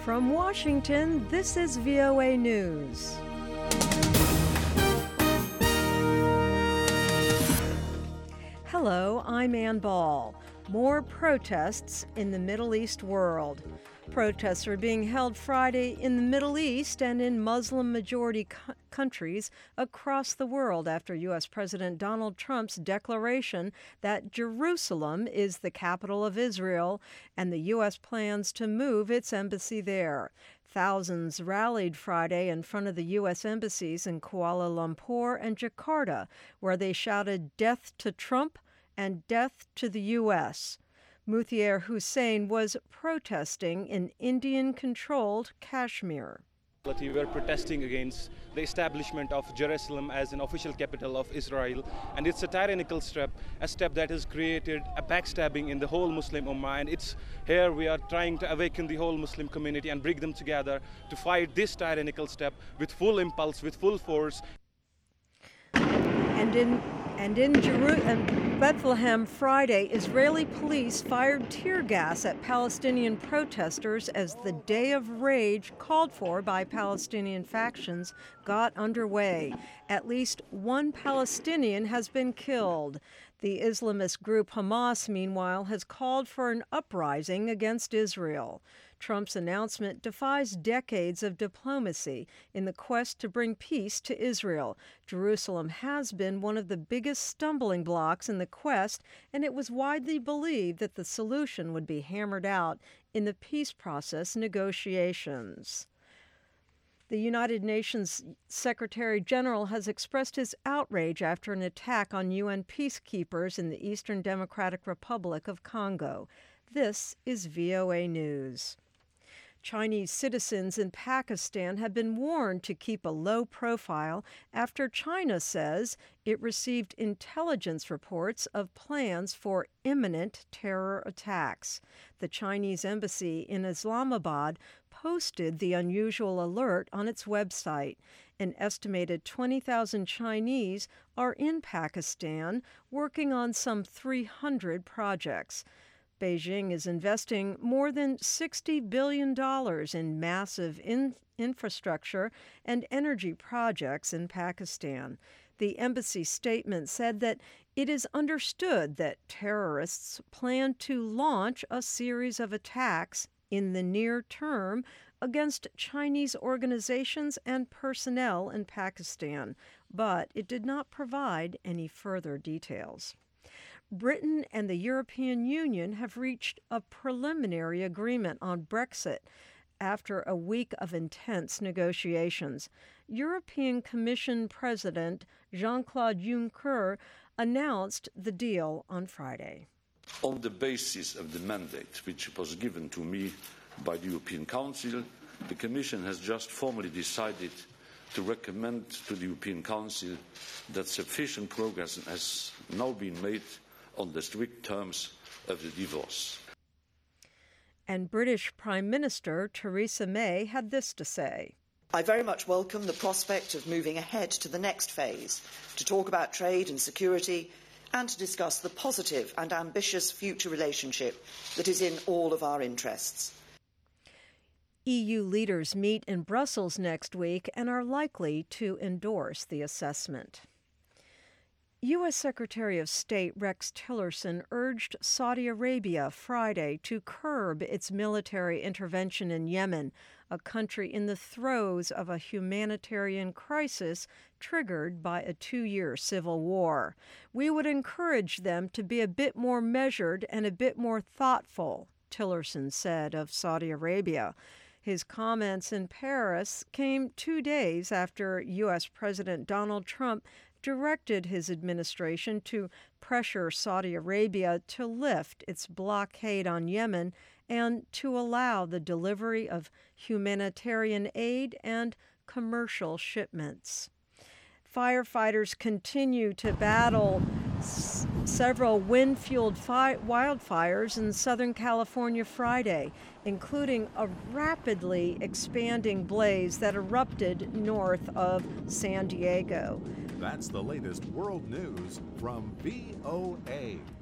From Washington, this is VOA News. Hello, I'm Ann Ball. More protests in the Middle East world. Protests are being held Friday in the Middle East and in Muslim-majority countries across the world after U.S. President Donald Trump's declaration that Jerusalem is the capital of Israel and the U.S. plans to move its embassy there. Thousands rallied Friday in front of the U.S. embassies in Kuala Lumpur and Jakarta, where they shouted "Death to Trump" and "Death to the U.S." Muthier Hussain was protesting in Indian-controlled Kashmir. We're protesting against the establishment of Jerusalem as an official capital of Israel, and it's a tyrannical step, a step that has created a backstabbing in the whole Muslim Ummah, and it's here we are trying to awaken the whole Muslim community and bring them together to fight this tyrannical step with full impulse, with full force. And in Bethlehem Friday, Israeli police fired tear gas at Palestinian protesters as the day of rage called for by Palestinian factions got underway. At least one Palestinian has been killed. The Islamist group Hamas, meanwhile, has called for an uprising against Israel. Trump's announcement defies decades of diplomacy in the quest to bring peace to Israel. Jerusalem has been one of the biggest stumbling blocks in the quest, and it was widely believed that the solution would be hammered out in the peace process negotiations. The United Nations Secretary General has expressed his outrage after an attack on UN peacekeepers in the Eastern Democratic Republic of Congo. This is VOA News. Chinese citizens in Pakistan have been warned to keep a low profile after China says it received intelligence reports of plans for imminent terror attacks. The Chinese embassy in Islamabad posted the unusual alert on its website. An estimated 20,000 Chinese are in Pakistan working on some 300 projects. Beijing is investing more than $60 billion in massive infrastructure and energy projects in Pakistan. The embassy statement said that it is understood that terrorists plan to launch a series of attacks in the near term against Chinese organizations and personnel in Pakistan, but it did not provide any further details. Britain and the European Union have reached a preliminary agreement on Brexit after a week of intense negotiations. European Commission President Jean-Claude Juncker announced the deal on Friday. On the basis of the mandate which was given to me by the European Council, the Commission has just formally decided to recommend to the European Council that sufficient progress has now been made on the strict terms of the divorce. And British Prime Minister Theresa May had this to say. I very much welcome the prospect of moving ahead to the next phase, to talk about trade and security, and to discuss the positive and ambitious future relationship that is in all of our interests. EU leaders meet in Brussels next week and are likely to endorse the assessment. U.S. Secretary of State Rex Tillerson urged Saudi Arabia Friday to curb its military intervention in Yemen, a country in the throes of a humanitarian crisis triggered by a 2-year civil war. We would encourage them to be a bit more measured and a bit more thoughtful, Tillerson said of Saudi Arabia. His comments in Paris came 2 days after U.S. President Donald Trump directed his administration to pressure Saudi Arabia to lift its blockade on Yemen and to allow the delivery of humanitarian aid and commercial shipments. Firefighters continue to battle several wind-fueled wildfires in Southern California Friday, including a rapidly expanding blaze that erupted north of San Diego. That's the latest world news from VOA.